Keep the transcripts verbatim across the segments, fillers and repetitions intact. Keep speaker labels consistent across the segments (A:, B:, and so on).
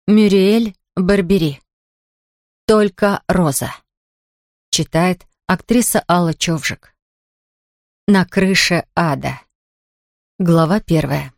A: Мюриэль Барбери. «Только роза». Читает актриса Алла Човжик. На крыше ада. Глава первая.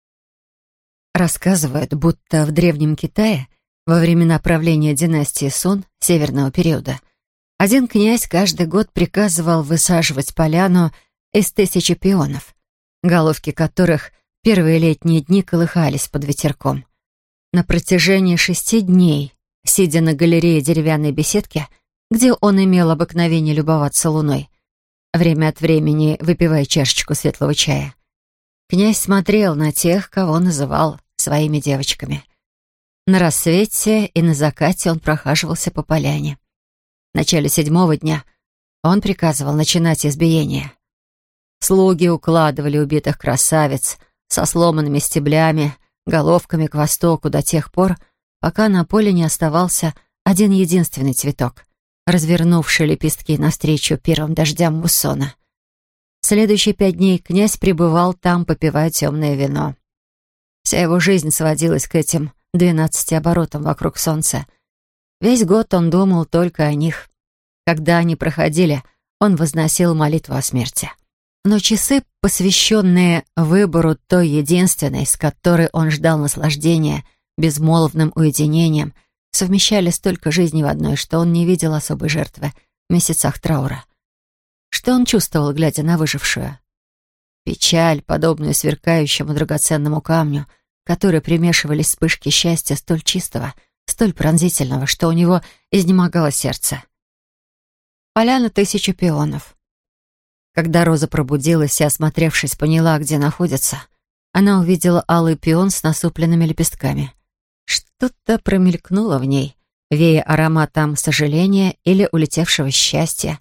A: Рассказывают, будто в Древнем Китае, во времена правления династии Сун, северного периода, один князь каждый год приказывал высаживать поляну из тысячи пионов, головки которых первые летние дни колыхались под ветерком. На протяжении шести дней, сидя на галерее деревянной беседки, где он имел обыкновение любоваться луной, время от времени выпивая чашечку светлого чая, князь смотрел на тех, кого называл своими девочками. На рассвете и на закате он прохаживался по поляне. В начале седьмого дня он приказывал начинать избиение. Слуги укладывали убитых красавиц со сломанными стеблями, головками к востоку до тех пор, пока на поле не оставался один единственный цветок, развернувший лепестки навстречу первым дождям муссона. В следующие пять дней князь пребывал там, попивая темное вино. Вся его жизнь сводилась к этим двенадцати оборотам вокруг солнца. Весь год он думал только о них. Когда они проходили, он возносил молитву о смерти. Но часы, посвященные выбору той единственной, с которой он ждал наслаждения безмолвным уединением, совмещали столько жизней в одной, что он не видел особой жертвы в месяцах траура. Что он чувствовал, глядя на выжившую? Печаль, подобную сверкающему драгоценному камню, к которой примешивались вспышки счастья столь чистого, столь пронзительного, что у него изнемогало сердце. Поляна тысячи пионов. Когда Роза пробудилась и, осмотревшись, поняла, где находится, она увидела алый пион с насупленными лепестками. Что-то промелькнуло в ней, вея ароматом сожаления или улетевшего счастья.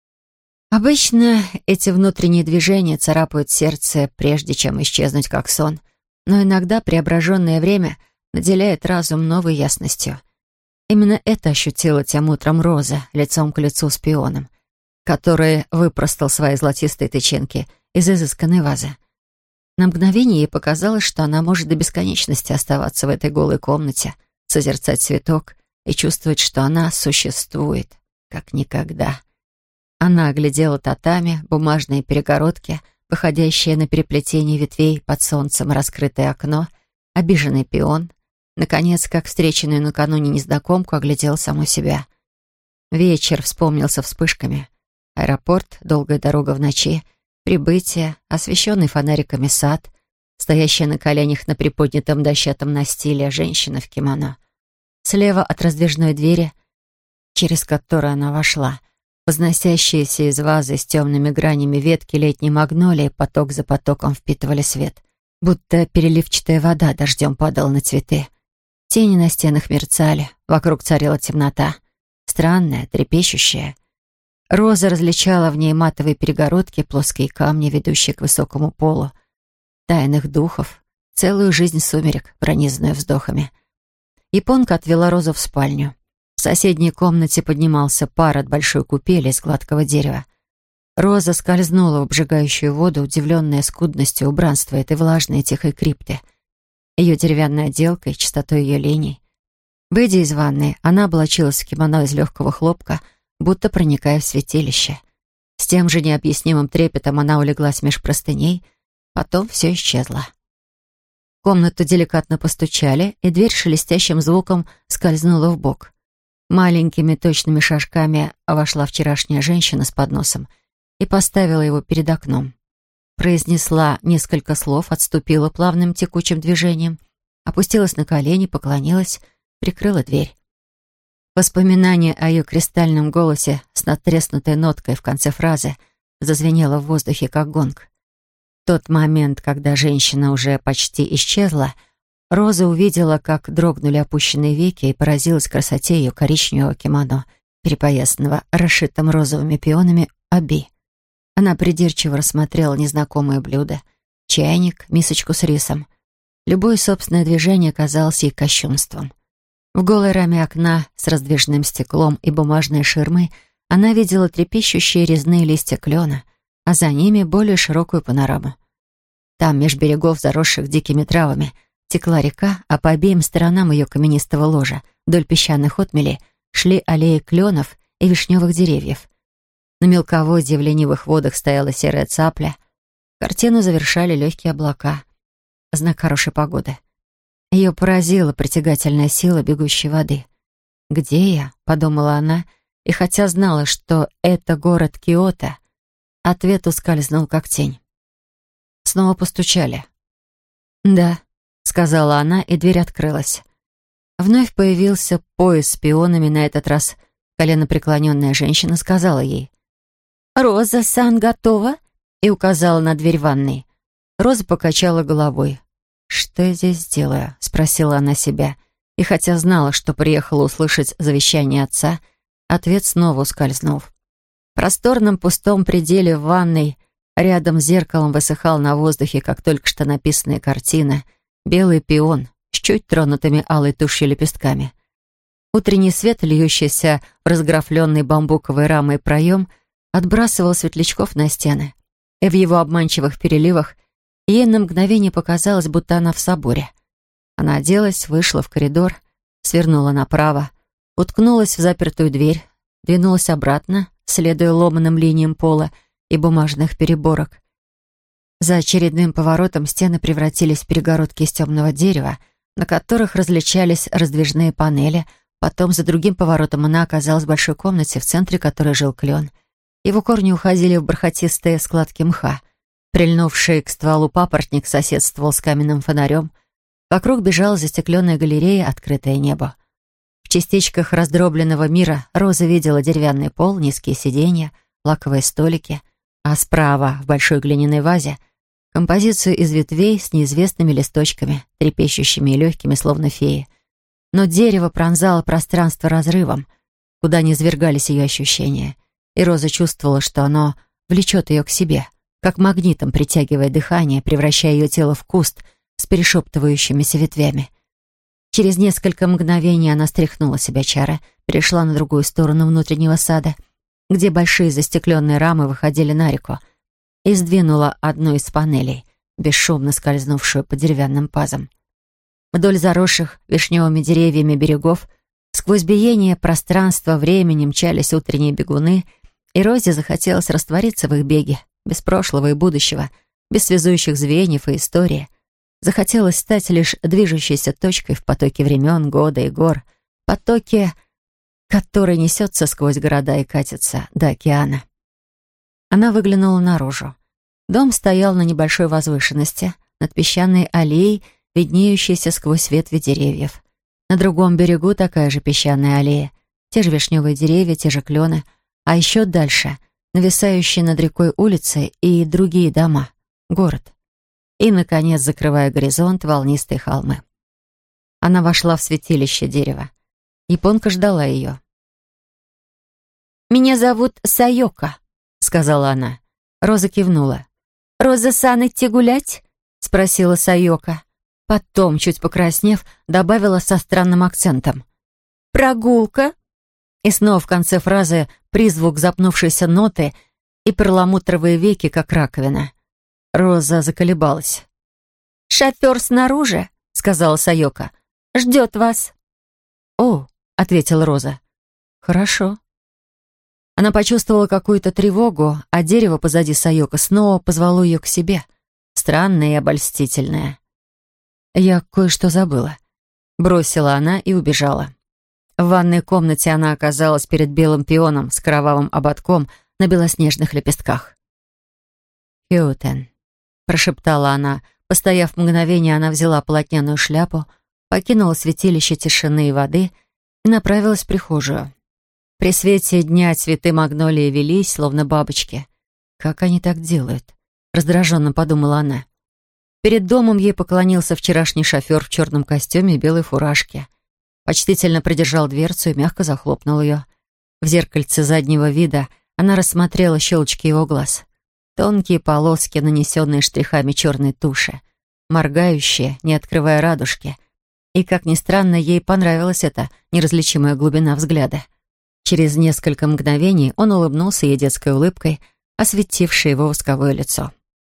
A: Обычно эти внутренние движения царапают сердце, прежде чем исчезнуть как сон, но иногда преображенное время наделяет разум новой ясностью. Именно это ощутила тем утром Роза, лицом к лицу с пионом, который выпростал свои золотистые тычинки из изысканной вазы. На мгновение ей показалось, что она может до бесконечности оставаться в этой голой комнате, созерцать цветок и чувствовать, что она существует, как никогда. Она оглядела татами, бумажные перегородки, выходящие на переплетение ветвей под солнцем, раскрытое окно, обиженный пион. Наконец, как встреченную накануне незнакомку, оглядела саму себя. Вечер вспомнился вспышками. Аэропорт, долгая дорога в ночи, прибытие, освещенный фонариками сад, стоящая на коленях на приподнятом дощатом настиле женщина в кимоно. Слева от раздвижной двери, через которую она вошла, возносящиеся из вазы с темными гранями ветки летней магнолии поток за потоком впитывали свет, будто переливчатая вода дождем падала на цветы. Тени на стенах мерцали, вокруг царила темнота, странная, трепещущая. Роза различала в ней матовые перегородки, плоские камни, ведущие к высокому полу, тайных духов, целую жизнь сумерек, пронизанную вздохами. Японка отвела Розу в спальню. В соседней комнате поднимался пар от большой купели из гладкого дерева. Роза скользнула в обжигающую воду, удивленная скудностью убранства этой влажной и тихой крипты, ее деревянной отделкой, чистотой ее линий. Выйдя из ванной, она облачилась в кимоно из легкого хлопка, будто проникая в святилище. С тем же необъяснимым трепетом она улеглась меж простыней, потом все исчезло. В комнату деликатно постучали, и дверь шелестящим звуком скользнула вбок. Маленькими точными шажками вошла вчерашняя женщина с подносом и поставила его перед окном. Произнесла несколько слов, отступила плавным текучим движением, опустилась на колени, поклонилась, прикрыла дверь. Воспоминание о ее кристальном голосе с надтреснутой ноткой в конце фразы зазвенело в воздухе, как гонг. В тот момент, когда женщина уже почти исчезла, Роза увидела, как дрогнули опущенные веки, и поразилась красоте ее коричневого кимоно, перепоясанного расшитым розовыми пионами оби. Она придирчиво рассмотрела незнакомое блюдо, чайник, мисочку с рисом. Любое собственное движение казалось ей кощунством. В голой раме окна с раздвижным стеклом и бумажной ширмой она видела трепещущие резные листья клена, а за ними более широкую панораму. Там, меж берегов, заросших дикими травами, Текла река, а по обеим сторонам ее каменистого ложа, вдоль песчаных отмелей, шли аллеи кленов и вишневых деревьев. На мелководье в ленивых водах стояла серая цапля. Картину завершали легкие облака. Знак хорошей погоды. Ее поразила притягательная сила бегущей воды. «Где я?» — подумала она, и хотя знала, что это город Киото, ответ ускользнул как тень. Снова постучали. «Да», — сказала она, и дверь открылась. Вновь появился поезд с пионами, на этот раз коленопреклоненная женщина сказала ей: «Роза-сан готова?» и указала на дверь ванной. Роза покачала головой. «Что я здесь делаю?» — спросила она себя. И хотя знала, что приехала услышать завещание отца, ответ снова ускользнул. В просторном пустом пределе в ванной рядом с зеркалом высыхал на воздухе, как только что написанная картина, белый пион с чуть тронутыми алой тушью лепестками. Утренний свет, льющийся в разграфленный бамбуковой рамой проем, отбрасывал светлячков на стены, и в его обманчивых переливах ей на мгновение показалось, будто она в соборе. Она оделась, вышла в коридор, свернула направо, уткнулась в запертую дверь, двинулась обратно, следуя ломаным линиям пола и бумажных переборок. За очередным поворотом стены превратились в перегородки из темного дерева, на которых различались раздвижные панели. Потом за другим поворотом она оказалась в большой комнате, в центре которой жил клен. Его корни уходили в бархатистые складки мха. Прильнувший к стволу папоротник соседствовал с каменным фонарем. Вокруг бежала застекленная галерея, открытое небо. В частичках раздробленного мира Роза видела деревянный пол, низкие сиденья, лаковые столики, а справа, в большой глиняной вазе, композицию из ветвей с неизвестными листочками, трепещущими и легкими, словно феи. Но дерево пронзало пространство разрывом, куда низвергались ее ощущения, и Роза чувствовала, что оно влечет ее к себе, как магнитом притягивая дыхание, превращая ее тело в куст с перешептывающимися ветвями. Через несколько мгновений она стряхнула себя чары, перешла на другую сторону внутреннего сада, где большие застекленные рамы выходили на реку, и сдвинула одну из панелей, бесшумно скользнувшую по деревянным пазам. Вдоль заросших вишневыми деревьями берегов сквозь биение пространства времени мчались утренние бегуны, и Розе захотелось раствориться в их беге, без прошлого и будущего, без связующих звеньев и истории. Захотелось стать лишь движущейся точкой в потоке времен, года и гор, потоке, который несется сквозь города и катится до океана. Она выглянула наружу. Дом стоял на небольшой возвышенности, над песчаной аллеей, виднеющейся сквозь ветви деревьев. На другом берегу такая же песчаная аллея, те же вишневые деревья, те же клены, а еще дальше — нависающие над рекой улицы и другие дома, город. И, наконец, закрывая горизонт, волнистые холмы. Она вошла в святилище дерева. Японка ждала ее. «Меня зовут Сайока», — сказала она. Роза кивнула. «Роза-сан, идти гулять?» — спросила Сайока. Потом, чуть покраснев, добавила со странным акцентом. «Прогулка?» И снова в конце фразы призвук запнувшейся ноты и перламутровые веки, как раковина. Роза заколебалась. «Шофер снаружи», — сказала Сайока. «Ждет вас». «О», — ответила Роза. «Хорошо». Она почувствовала какую-то тревогу, а дерево позади Сайока снова позвало ее к себе. Странное и обольстительное. «Я кое-что забыла», — бросила она и убежала. В ванной комнате она оказалась перед белым пионом с кровавым ободком на белоснежных лепестках. «Кётен», — прошептала она. Постояв мгновение, она взяла полотняную шляпу, покинула святилище тишины и воды и направилась в прихожую. При свете дня цветы магнолии велись, словно бабочки. «Как они так делают?» — раздраженно подумала она. Перед домом ей поклонился вчерашний шофер в черном костюме и белой фуражке. Почтительно придержал дверцу и мягко захлопнул ее. В зеркальце заднего вида она рассмотрела щелочки его глаз. Тонкие полоски, нанесенные штрихами черной туши, моргающие, не открывая радужки. И, как ни странно, ей понравилась эта неразличимая глубина взгляда. Через несколько мгновений он улыбнулся ей детской улыбкой, осветившей его восковое лицо.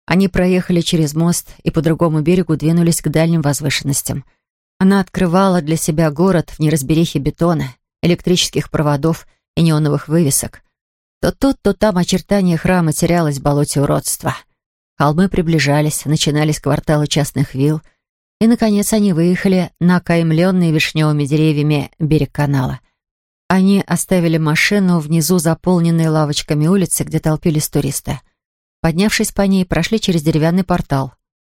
A: Они проехали через мост и по другому берегу двинулись к дальним возвышенностям. Она открывала для себя город в неразберихе бетона, электрических проводов и неоновых вывесок. То тут, то там очертания храма терялось в болоте уродства. Холмы приближались, начинались кварталы частных вилл, и, наконец, они выехали на окаймленный вишневыми деревьями берег канала. Они оставили машину внизу заполненной лавочками улицы, где толпились туристы. Поднявшись по ней, прошли через деревянный портал.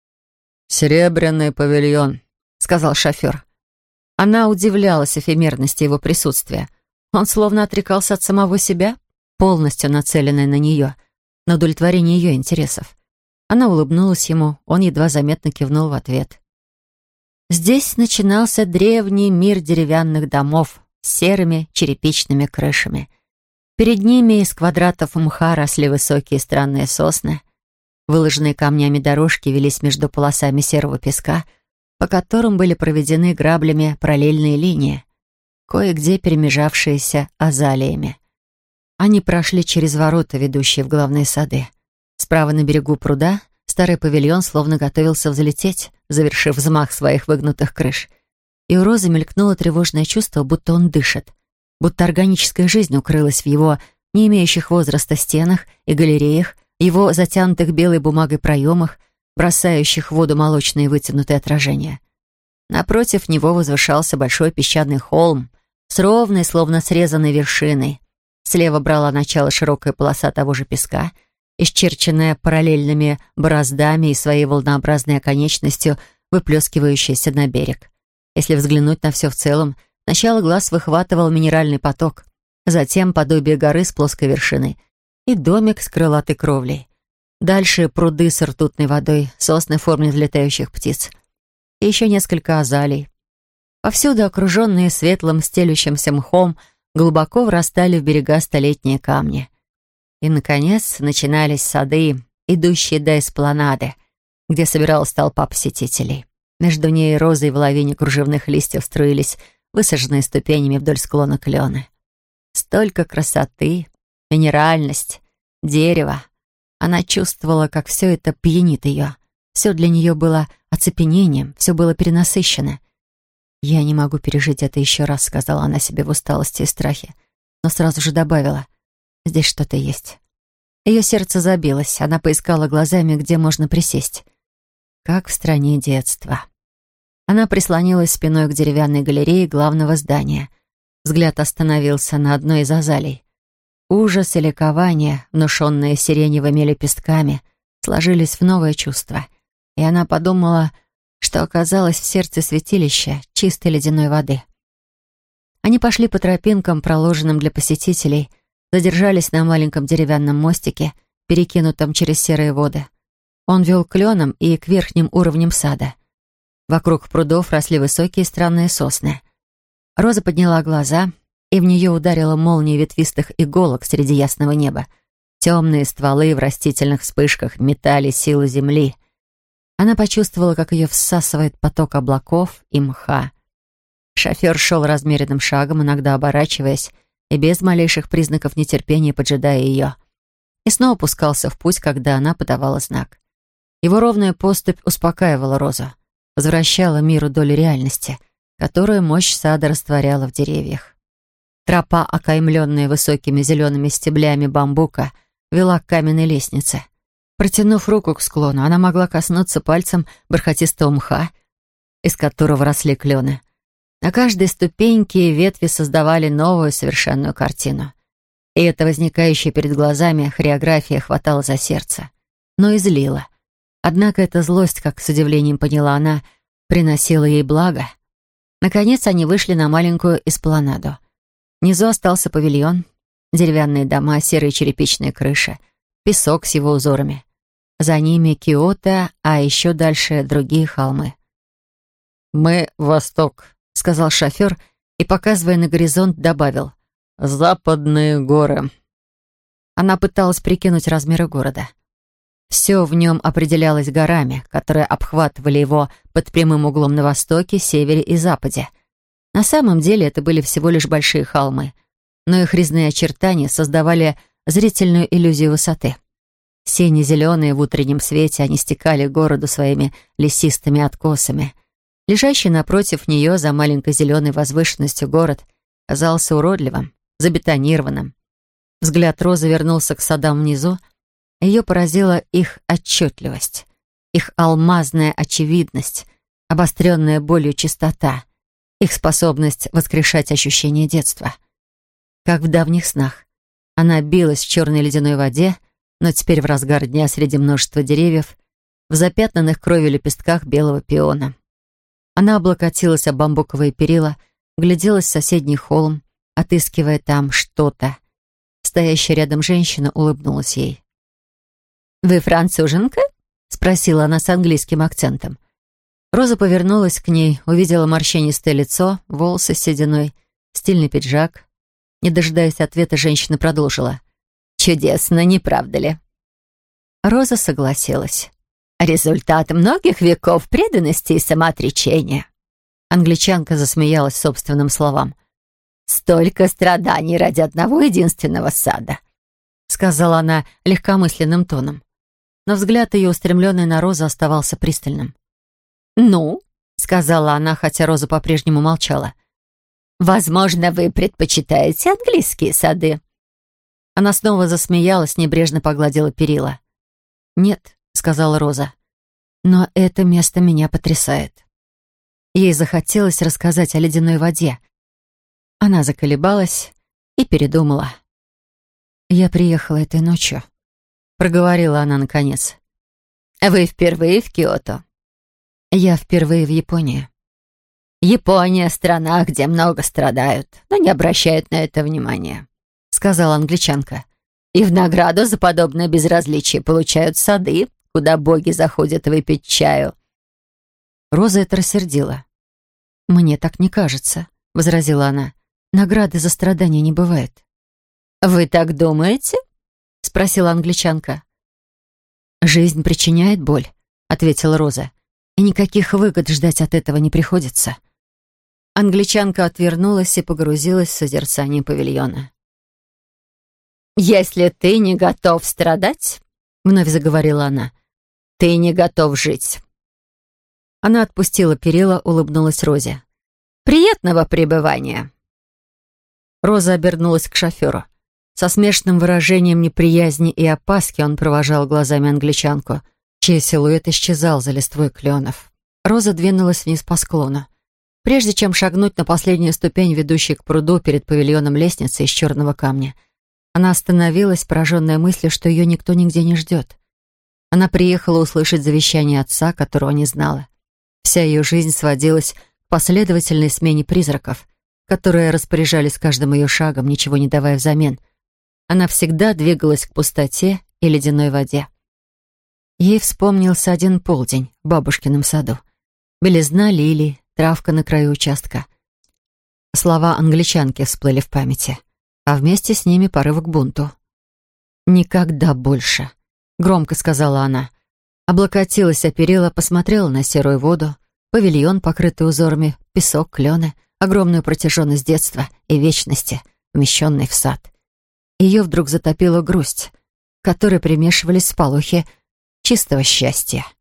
B: «Серебряный павильон»,
A: — сказал шофер. Она удивлялась эфемерности его присутствия. Он словно отрекался от самого себя, полностью нацеленный на нее, на удовлетворение ее интересов. Она улыбнулась ему, он едва заметно кивнул в ответ. Здесь начинался древний мир деревянных домов с серыми черепичными крышами. Перед ними из квадратов мха росли высокие странные сосны. Выложенные камнями дорожки велись между полосами серого песка, по которым были проведены граблями параллельные линии, кое-где перемежавшиеся азалиями. Они прошли через ворота, ведущие в главные сады. Справа на берегу пруда старый павильон словно готовился взлететь, завершив взмах своих выгнутых крыш. И у Розы мелькнуло тревожное чувство, будто он дышит, будто органическая жизнь укрылась в его не имеющих возраста стенах и галереях, его затянутых белой бумагой проемах, бросающих в воду молочные вытянутые отражения. Напротив него возвышался большой песчаный холм с ровной, словно срезанной вершиной. Слева брала начало широкая полоса того же песка, исчерченная параллельными бороздами и своей волнообразной оконечностью, выплескивающейся на берег. Если взглянуть на все в целом, сначала глаз выхватывал минеральный поток, затем подобие горы с плоской вершиной и домик с крылатой кровлей. Дальше пруды с ртутной водой, сосны в форме взлетающих птиц и еще несколько азалий. Повсюду, окруженные светлым стелющимся мхом, глубоко врастали в берега столетние камни. И, наконец, начинались сады, идущие до эспланады, где собиралась толпа посетителей. Между ней и розой в лавине кружевных листьев струились высаженные ступенями вдоль склона клены. Столько красоты, минеральность, дерево. Она чувствовала, как все это пьянит ее. Все для нее было оцепенением, все было перенасыщено. «Я не могу пережить это еще раз», — сказала она себе в усталости и страхе, но сразу же добавила: «Здесь что-то есть». Ее сердце забилось, она поискала глазами, где можно присесть. Как в стране детства. Она прислонилась спиной к деревянной галерее главного здания. Взгляд остановился на одной из азалий. Ужас и ликование, внушенные сиреневыми лепестками, сложились в новое чувство, и она подумала, что оказалась в сердце святилища чистой ледяной воды. Они пошли по тропинкам, проложенным для посетителей, задержались на маленьком деревянном мостике, перекинутом через серые воды. Он вел к кленам и к верхним уровням сада. Вокруг прудов росли высокие странные сосны. Роза подняла глаза, и в нее ударила молния ветвистых иголок среди ясного неба. Темные стволы в растительных вспышках метали силу земли. Она почувствовала, как ее всасывает поток облаков и мха. Шофер шел размеренным шагом, иногда оборачиваясь, и без малейших признаков нетерпения поджидая ее. И снова пускался в путь, когда она подавала знак. Его ровная поступь успокаивала Розу, возвращала миру долю реальности, которую мощь сада растворяла в деревьях. Тропа, окаймленная высокими зелеными стеблями бамбука, вела к каменной лестнице. Протянув руку к склону, она могла коснуться пальцем бархатистого мха, из которого росли клены. На каждой ступеньке ветви создавали новую совершенную картину. И эта возникающая перед глазами хореография хватала за сердце, но и злила. Однако эта злость, как с удивлением поняла она, приносила ей благо. Наконец они вышли на маленькую эспланаду. Внизу остался павильон, деревянные дома, серые черепичные крыши, песок с его узорами. За ними Киото, а еще дальше другие холмы.
B: «Мы — восток», — сказал шофер и, показывая на горизонт, добавил: «Западные горы».
A: Она пыталась прикинуть размеры города. Все в нем определялось горами, которые обхватывали его под прямым углом на востоке, севере и западе. На самом деле это были всего лишь большие холмы, но их резные очертания создавали зрительную иллюзию высоты. Сине-зеленые в утреннем свете, они стекали к городу своими лесистыми откосами. Лежащий напротив нее за маленькой зеленой возвышенностью город казался уродливым, забетонированным. Взгляд Розы вернулся к садам внизу. Ее поразила их отчетливость, их алмазная очевидность, обостренная болью чистота, их способность воскрешать ощущение детства. Как в давних снах. Она билась в черной ледяной воде, но теперь в разгар дня среди множества деревьев, в запятнанных кровью лепестках белого пиона. Она облокотилась об бамбуковые перила, гляделась в соседний холм, отыскивая там что-то. Стоящая рядом женщина улыбнулась ей. «Вы француженка?» — спросила она с английским акцентом. Роза повернулась к ней, увидела морщинистое лицо, волосы с сединой, стильный пиджак. Не дожидаясь ответа, женщина продолжила. «Чудесно, не правда ли?» Роза согласилась. «Результат многих веков преданности и самоотречения». Англичанка засмеялась собственным словам. «Столько страданий ради одного единственного сада», — сказала она легкомысленным тоном. Но взгляд ее, устремленный на Розу, оставался пристальным. «Ну», — сказала она, хотя Роза по-прежнему молчала, «возможно, вы предпочитаете английские сады». Она снова засмеялась, небрежно погладила перила. «Нет», — сказала Роза, — «но это место меня потрясает». Ей захотелось рассказать о ледяной воде. Она заколебалась и передумала. «Я приехала этой ночью», — проговорила она наконец. «Вы впервые в Киото?» «Я впервые в Японии». «Япония — страна, где много страдают, но не обращают на это внимания», — сказала англичанка. «И в награду за подобное безразличие получают сады, куда боги заходят выпить чаю». Роза это рассердила. «Мне так не кажется», — возразила она. «Награды за страдания не бывает». «Вы так думаете?» — спросила англичанка. «Жизнь причиняет боль», — ответила Роза. «И никаких выгод ждать от этого не приходится». Англичанка отвернулась и погрузилась в созерцание павильона.
C: «Если ты не готов страдать, — вновь заговорила она, — ты не готов жить».
A: Она отпустила перила, улыбнулась Розе.
C: «Приятного пребывания!»
A: Роза обернулась к шоферу. Со смешанным выражением неприязни и опаски он провожал глазами англичанку, чей силуэт исчезал за листвой кленов. Роза двинулась вниз по склону. Прежде чем шагнуть на последнюю ступень, ведущей к пруду перед павильоном лестницы из черного камня, она остановилась, пораженная мыслью, что ее никто нигде не ждет. Она приехала услышать завещание отца, которого не знала. Вся ее жизнь сводилась к последовательной смене призраков, которые распоряжались каждым ее шагом, ничего не давая взамен. Она всегда двигалась к пустоте и ледяной воде. Ей вспомнился один полдень в бабушкином саду. Белизна лилий, травка на краю участка. Слова англичанки всплыли в памяти, а вместе с ними порыв к бунту. «Никогда больше», — громко сказала она. Облокотилась о перила, посмотрела на серую воду, павильон, покрытый узорами, песок, клены, огромную протяженность детства и вечности, вмещенный в сад. Ее вдруг затопила грусть, к которой примешивались сполохи чистого счастья.